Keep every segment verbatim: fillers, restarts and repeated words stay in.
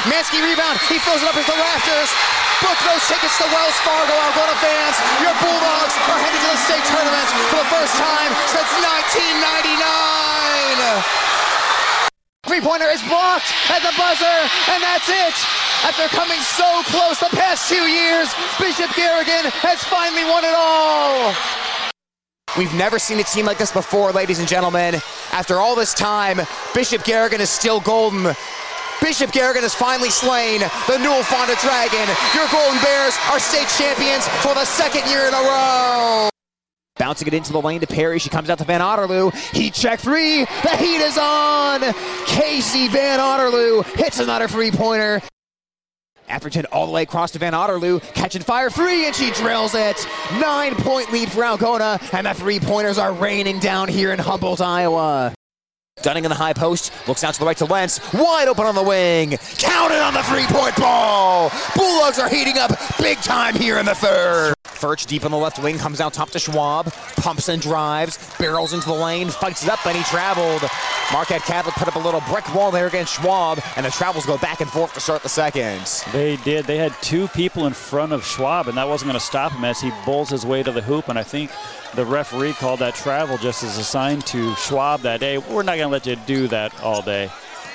Mansky rebound. He throws it up into the rafters. Book those tickets to Wells Fargo, Algona fans. Your Bulldogs are headed to the state tournament for the first time since nineteen ninety-nine. Three-pointer is blocked at the buzzer, and that's it. After coming so close the past two years, Bishop Garrigan has finally won it all. We've never seen a team like this before, ladies and gentlemen. After all this time, Bishop Garrigan is still golden. Bishop Garrigan has finally slain the Newell Fonda Dragon. Your Golden Bears are state champions for the second year in a row. Bouncing it into the lane to Perry. She comes out to Van Otterloo. Heat check three. The heat is on. Casey Van Otterloo hits another three-pointer. Atherton all the way across to Van Otterloo, catching fire free, and she drills it. Nine-point lead for Algona, and the three-pointers are raining down here in Humboldt, Iowa. Dunning in the high post, looks out to the right to Wentz, wide open on the wing, counted on the three-point ball. Bulldogs are heating up big time here in the third. Furch deep on the left wing, comes out top to Schwab, pumps and drives, barrels into the lane, fights it up, and he traveled. Marquette Catholic put up a little brick wall there against Schwab, and the travels go back and forth to start the second. They did. They had two people in front of Schwab, and that wasn't going to stop him as he bowls his way to the hoop, and I think the referee called that travel just as a sign to Schwab that day. We're not going to let you do that all day.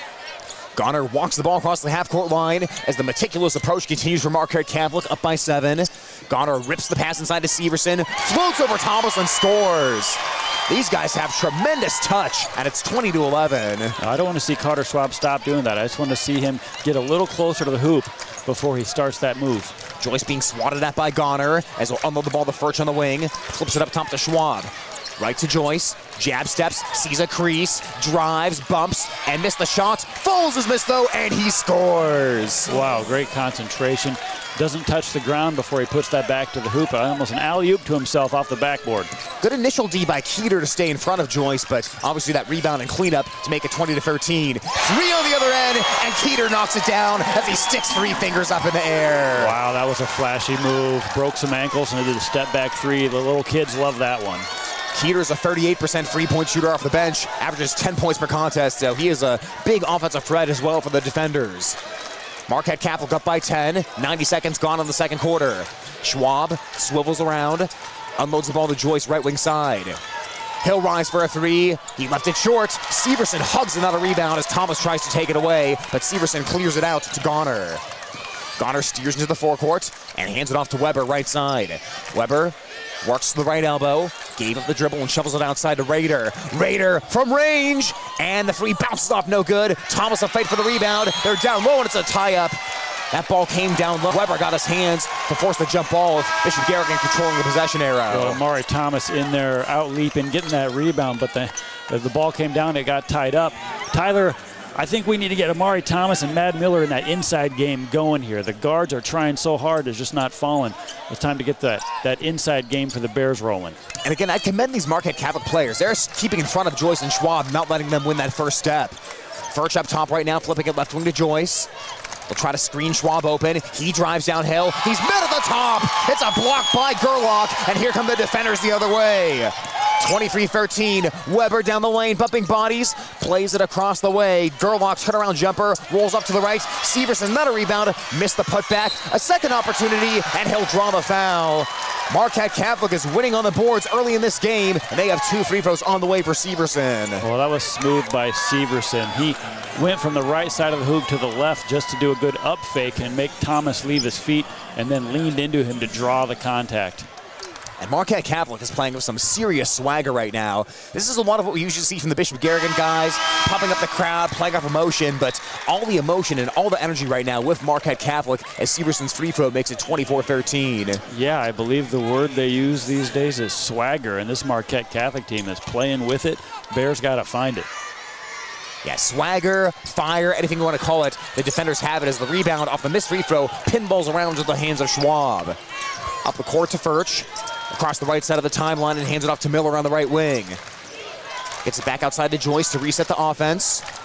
Goner walks the ball across the half-court line as the meticulous approach continues for Marquette Catholic, up by seven. Goner rips the pass inside to Severson, floats over Thomas and scores. These guys have tremendous touch, and it's twenty to eleven. I don't want to see Carter Schwab stop doing that. I just want to see him get a little closer to the hoop before he starts that move. Joyce being swatted at by Goner as he'll unload the ball to Furch on the wing, flips it up top to Schwab. Right to Joyce, jab steps, sees a crease, drives, bumps, and missed the shot. Falls is missed though, and he scores. Wow, great concentration. Doesn't touch the ground before he puts that back to the hoop. Almost an alley-oop to himself off the backboard. Good initial D by Keeter to stay in front of Joyce, but obviously that rebound and cleanup to make it twenty to thirteen. Three on the other end, and Keeter knocks it down as he sticks three fingers up in the air. Wow, that was a flashy move. Broke some ankles and did a step back three. The little kids love that one. Keeter's a thirty-eight percent three-point shooter off the bench, averages ten points per contest, so he is a big offensive threat as well for the defenders. Marquette Catholic up by ten, ninety seconds gone in the second quarter. Schwab swivels around, unloads the ball to Joyce, right wing side. He'll rise for a three. He left it short. Severson hugs another rebound as Thomas tries to take it away, but Severson clears it out to Goner. Goner steers into the forecourt and hands it off to Weber, right side. Weber works to the right elbow, gave up the dribble and shovels it outside to Rader. Rader from range, and the free bounces off, no good. Thomas a fight for the rebound. They're down low, and it's a tie-up. That ball came down low. Weber got his hands to force the jump ball with Bishop Garrigan controlling the possession arrow. Well, Amari Thomas in there, out leaping, getting that rebound, but the, the ball came down, it got tied up. Tyler, I think we need to get Amari Thomas and Mad Miller in that inside game going here. The guards are trying so hard, it's just not falling. It's time to get that, that inside game for the Bears rolling. And again, I commend these Marquette Catholic players. They're keeping in front of Joyce and Schwab, not letting them win that first step. Furch up top right now, flipping it left wing to Joyce. They'll try to screen Schwab open. He drives downhill. He's met at the top. It's a block by Gerlach, and here come the defenders the other way. twenty-three thirteen, Weber down the lane, bumping bodies, plays it across the way. Gerlach's turnaround jumper, rolls up to the right. Severson, not a rebound, missed the putback. A second opportunity, and he'll draw the foul. Marquette Catholic is winning on the boards early in this game, and they have two free throws on the way for Severson. Well, that was smooth by Severson. He went from the right side of the hoop to the left just to do a good up fake and make Thomas leave his feet, and then leaned into him to draw the contact. And Marquette Catholic is playing with some serious swagger right now. This is a lot of what we usually see from the Bishop Garrigan guys, pumping up the crowd, playing off emotion, but all the emotion and all the energy right now with Marquette Catholic as Severson's free throw makes it twenty-four thirteen. Yeah, I believe the word they use these days is swagger, and this Marquette Catholic team is playing with it. Bears got to find it. Yeah, swagger, fire, anything you want to call it. The defenders have it as the rebound off the missed free throw pinballs around to the hands of Schwab. Up the court to Furch, across the right side of the timeline, and hands it off to Miller on the right wing. Gets it back outside to Joyce to reset the offense.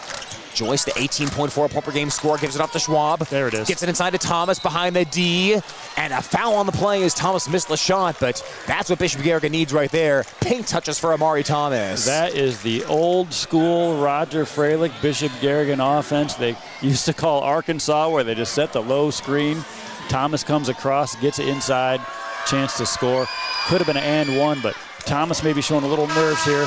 Joyce, the eighteen point four point per game score, gives it off to Schwab. There it is. Gets it inside to Thomas behind the D. And a foul on the play as Thomas missed the shot, but that's what Bishop Garrigan needs right there. Paint touches for Amari Thomas. That is the old school Roger Freilich, Bishop Garrigan offense they used to call Arkansas, where they just set the low screen. Thomas comes across, gets it inside, chance to score. Could have been an and one, but Thomas may be showing a little nerves here.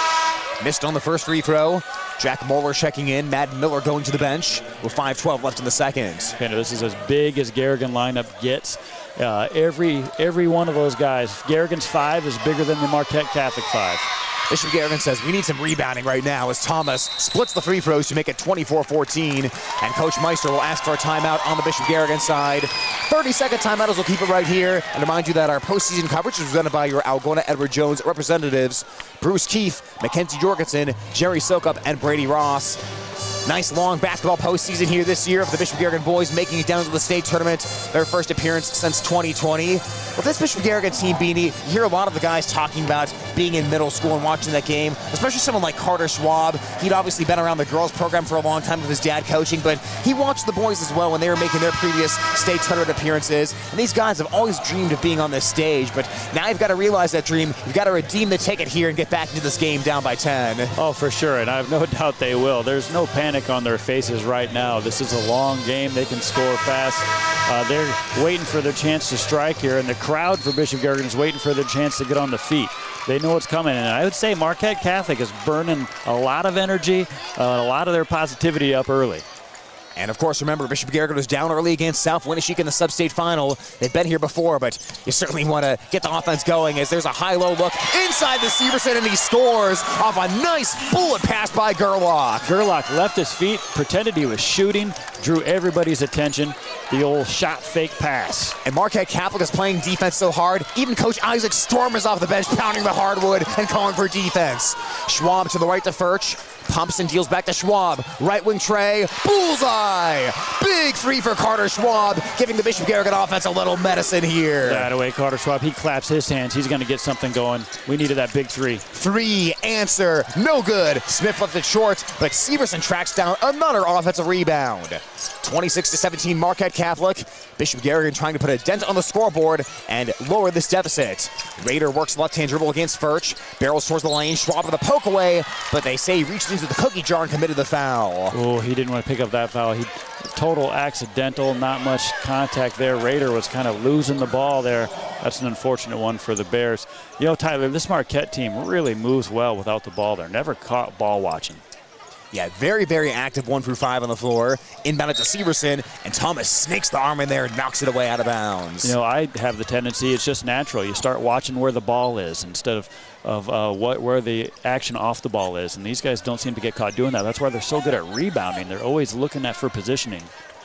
Missed on the first free throw. Jack Moeller checking in. Matt Miller going to the bench with five twelve left in the second. Okay, now this is as big as Garrigan lineup gets. Uh, every every one of those guys, Garrigan's five is bigger than the Marquette Catholic five. Bishop Garrigan says we need some rebounding right now as Thomas splits the free throws to make it twenty-four fourteen. And Coach Meister will ask for a timeout on the Bishop Garrigan side. thirty-second timeout as we'll keep it right here. And remind you that our postseason coverage is presented by your Algona Edward Jones representatives, Bruce Keefe, Mackenzie Jorgensen, Jerry Sokup, and Brady Ross. Nice long basketball postseason here this year for the Bishop Garrigan boys, making it down to the state tournament, their first appearance since twenty twenty. With this Bishop Garrigan team, Beanie, you hear a lot of the guys talking about being in middle school and watching that game, especially someone like Carter Schwab. He'd obviously been around the girls program for a long time with his dad coaching, but he watched the boys as well when they were making their previous state tournament appearances. And these guys have always dreamed of being on this stage, but now you've got to realize that dream. You've got to redeem the ticket here and get back into this game down by ten. Oh, for sure, and I have no doubt they will. There's no panic on their faces right now. This is a long game. They can score fast. Uh, they're waiting for their chance to strike here, and the crowd for Bishop Garrigan is waiting for their chance to get on the feet. They know it's coming, and I would say Marquette Catholic is burning a lot of energy, uh, a lot of their positivity up early. And of course, remember, Bishop Garrigan was down early against South Winneshiek in the sub-state final. They've been here before, but you certainly want to get the offense going as there's a high-low look inside the Severson, and he scores off a nice bullet pass by Gerlach. Gerlach left his feet, pretended he was shooting, drew everybody's attention. The old shot fake pass. And Marquette Catholic is playing defense so hard, even Coach Isaac Storm is off the bench pounding the hardwood and calling for defense. Schwab to the right to Furch. Pumps and deals back to Schwab. Right wing tray. Bullseye! Big three for Carter Schwab, giving the Bishop Garrigan offense a little medicine here. That away, Carter Schwab. He claps his hands. He's going to get something going. We needed that big three. Three answer. No good. Smith left it short, but Severson tracks down another offensive rebound. twenty-six to seventeen Marquette Catholic. Bishop Garrigan trying to put a dent on the scoreboard and lower this deficit. Raider works left-hand dribble against Furch. Barrels towards the lane. Schwab with a poke away, but they say he reached into the cookie jar and committed the foul. Oh, he didn't want to pick up that foul. He total accidental, not much contact there. Raider was kind of losing the ball there. That's an unfortunate one for the Bears. You know, Tyler, this Marquette team really moves well without the ball. They're never caught ball watching. Yeah, very, very active one through five on the floor. Inbound it to Severson, and Thomas snakes the arm in there and knocks it away out of bounds. You know, I have the tendency, it's just natural. You start watching where the ball is instead of, of uh, what where the action off the ball is. And these guys don't seem to get caught doing that. That's why they're so good at rebounding. They're always looking at for positioning.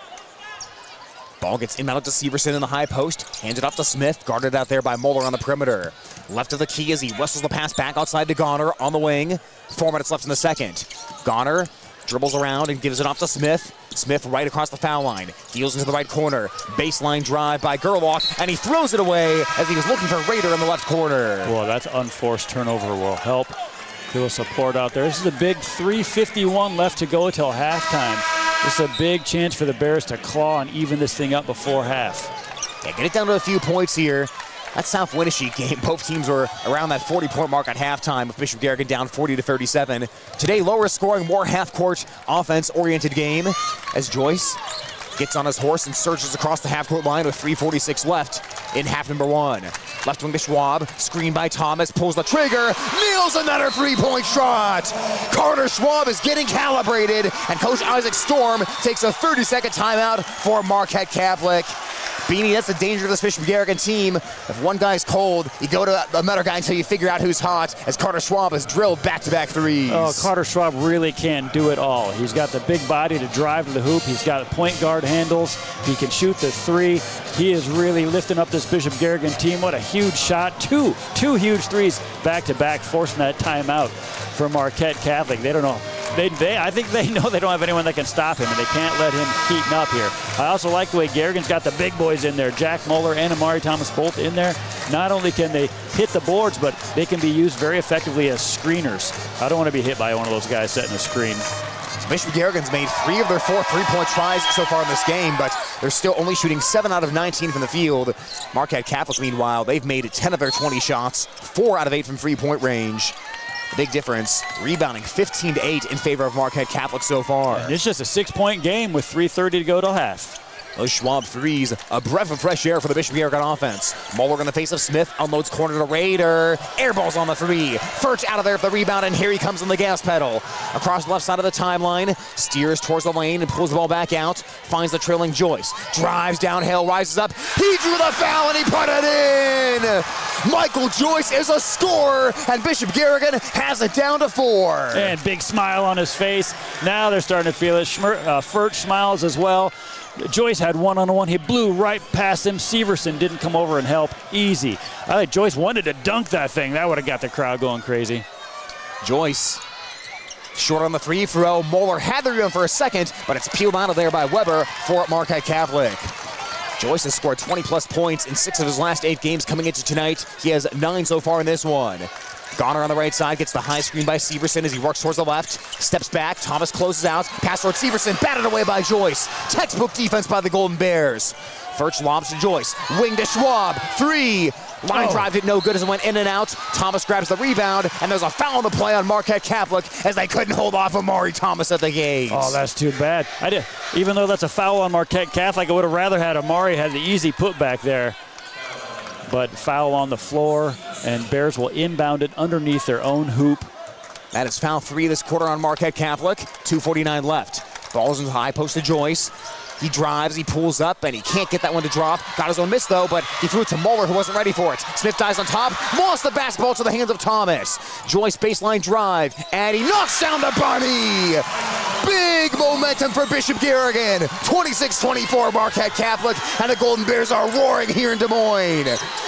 Ball gets inbounded to Severson in the high post. Hands it off to Smith, guarded out there by Moeller on the perimeter. Left of the key as he wrestles the pass back outside to Goner on the wing. Four minutes left in the second. Goner dribbles around and gives it off to Smith. Smith right across the foul line. Deals into the right corner. Baseline drive by Gerlach, and he throws it away as he was looking for Raider in the left corner. Well, that's unforced turnover will help. Little support out there. This is a big three fifty-one left to go till halftime. This is a big chance for the Bears to claw and even this thing up before half. Yeah, get it down to a few points here. That South Winneshiek game, both teams were around that forty-point mark at halftime with Bishop Garrigan down forty to thirty-seven. Today, lower scoring, more half-court offense-oriented game as Joyce gets on his horse and surges across the half-court line with three forty-six left in half number one. Left wing to Schwab, screened by Thomas, pulls the trigger, nails another three-point shot. Carter Schwab is getting calibrated, and Coach Isaac Storm takes a thirty-second timeout for Marquette Catholic. Beanie, that's the danger of this Bishop Garrigan team. If one guy's cold, you go to another guy until you figure out who's hot, as Carter Schwab has drilled back-to-back threes. Oh, Carter Schwab really can do it all. He's got the big body to drive to the hoop. He's got point guard handles. He can shoot the three. He is really lifting up this Bishop Garrigan team. What a huge shot. Two, two huge threes back-to-back, forcing that timeout for Marquette Catholic. They don't know. They, they, I think they know they don't have anyone that can stop him, and they can't let him heating up here. I also like the way Garrigan's got the big boys in there. Jack Moeller and Amari Thomas both in there. Not only can they hit the boards, but they can be used very effectively as screeners. I don't want to be hit by one of those guys setting a screen. Bishop Garrigan's made three of their four three-point tries so far in this game, but they're still only shooting seven out of nineteen from the field. Marquette Catholic, meanwhile, they've made ten of their twenty shots, four out of eight from three-point range. The big difference, rebounding fifteen to eight in favor of Marquette Catholic so far. And it's just a six-point game with three thirty to go till half. Those Schwab threes, a breath of fresh air for the Bishop Garrigan offense. Moeller in the face of Smith, unloads corner to Raider. Air balls on the three. Furch out of there for the rebound, and here he comes on the gas pedal. Across the left side of the timeline, steers towards the lane and pulls the ball back out. Finds the trailing Joyce. Drives downhill, rises up. He drew the foul, and he put it in! Michael Joyce is a scorer, and Bishop Garrigan has it down to four. And big smile on his face. Now they're starting to feel it. Schmer- uh, Furch smiles as well. Joyce had one-on-one. He blew right past him. Severson didn't come over and help. Easy. I think Joyce wanted to dunk that thing. That would have got the crowd going crazy. Joyce short on the free throw. Moeller had the rebound for a second, but it's peeled out of there by Weber for Marquette Catholic. Joyce has scored twenty plus points in six of his last eight games coming into tonight. He has nine so far in this one. Goner on the right side gets the high screen by Severson as he works towards the left. Steps back, Thomas closes out. Pass towards Severson, batted away by Joyce. Textbook defense by the Golden Bears. Furch lobs to Joyce. Wing to Schwab. Three. Line oh. drive did no good as it went in and out. Thomas grabs the rebound, and there's a foul on the play on Marquette Catholic as they couldn't hold off Amari Thomas at the gate. Oh, that's too bad. I did. Even though that's a foul on Marquette Catholic, I would have rather had Amari had the easy putback there. But foul on the floor, and Bears will inbound it underneath their own hoop. That is foul three this quarter on Marquette Catholic. two forty-nine left. Ball's in the high post to Joyce. He drives, he pulls up, and he can't get that one to drop. Got his own miss, though, but he threw it to Moeller, who wasn't ready for it. Smith dives on top, lost the basketball to the hands of Thomas. Joyce baseline drive, and he knocks down the bunny! Big momentum for Bishop Garrigan. twenty-six twenty-four Marquette Catholic, and the Golden Bears are roaring here in Des Moines.